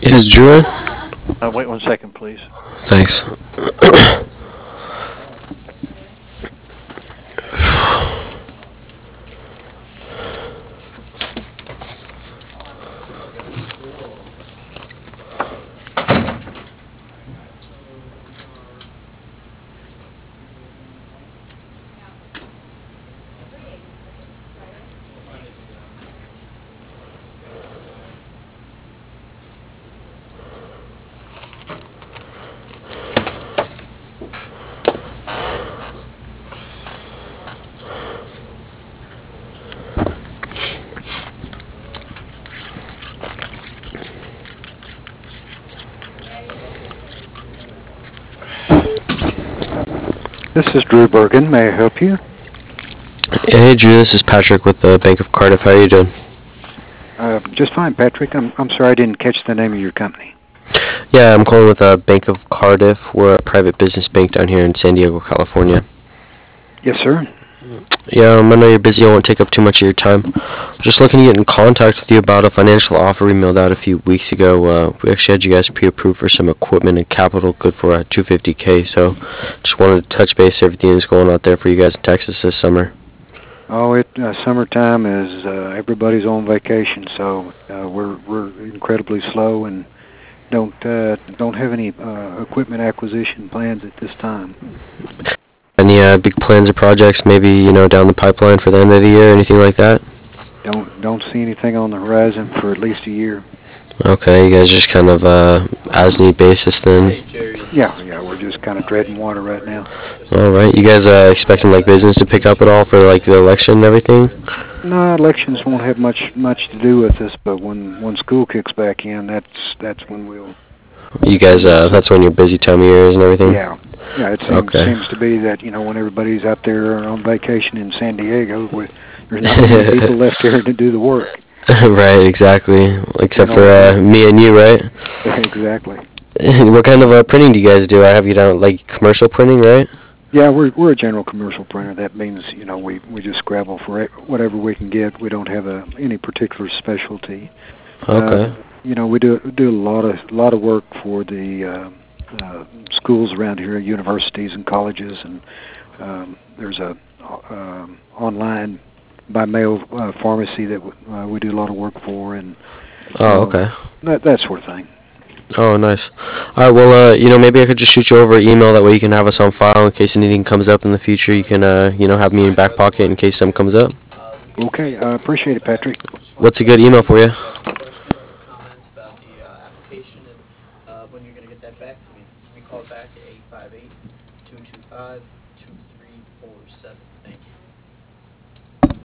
Is Drew in? Wait 1 second, please. Thanks. This is Drew Bergen. May I help you? Hey Drew, this is Patrick with the Bank of Cardiff. How are you doing? Just fine, Patrick. I'm sorry I didn't catch the name of your company. Yeah, I'm calling with the Bank of Cardiff. We're a private business bank down here in San Diego, California. Yes, sir. Yeah, I know you're busy. I won't take up too much of your time. Just looking to get in contact with you about a financial offer we mailed out a few weeks ago. We actually had you guys pre-approved for some equipment and capital good for 250K. So, just wanted to touch base. Everything is going out there for you guys in Texas this summer. Oh, summertime is everybody's on vacation, so we're incredibly slow and don't have any equipment acquisition plans at this time. Any big plans or projects, maybe down the pipeline for the end of the year, anything like that? Don't see anything on the horizon for at least a year. Okay, you guys just kind of as need basis then. Yeah, we're just kind of treading water right now. All right, you guys expecting like business to pick up at all for like the election and everything? No, elections won't have much to do with this, but when school kicks back in, that's when we'll. You guys, that's when your busy time of year is and everything. Yeah, yeah. It Okay. seems to be that when everybody's out there on vacation in San Diego, there's not many people left here to do the work. Right, exactly. Except for Also, me and you, right? exactly. What kind of printing do you guys do? I have you down like commercial printing, right? Yeah, we're a general commercial printer. That means we just scrabble for whatever we can get. We don't have any particular specialty. Okay. We do a lot of work for the schools around here, universities and colleges, and there's a online by mail pharmacy that we do a lot of work for, and Oh, okay. that sort of thing. Oh, nice. All right. Well, maybe I could just shoot you over an email. That way you can have us on file in case anything comes up in the future. You can, have me in your back pocket in case something comes up. Okay, I appreciate it, Patrick. What's a good email for you?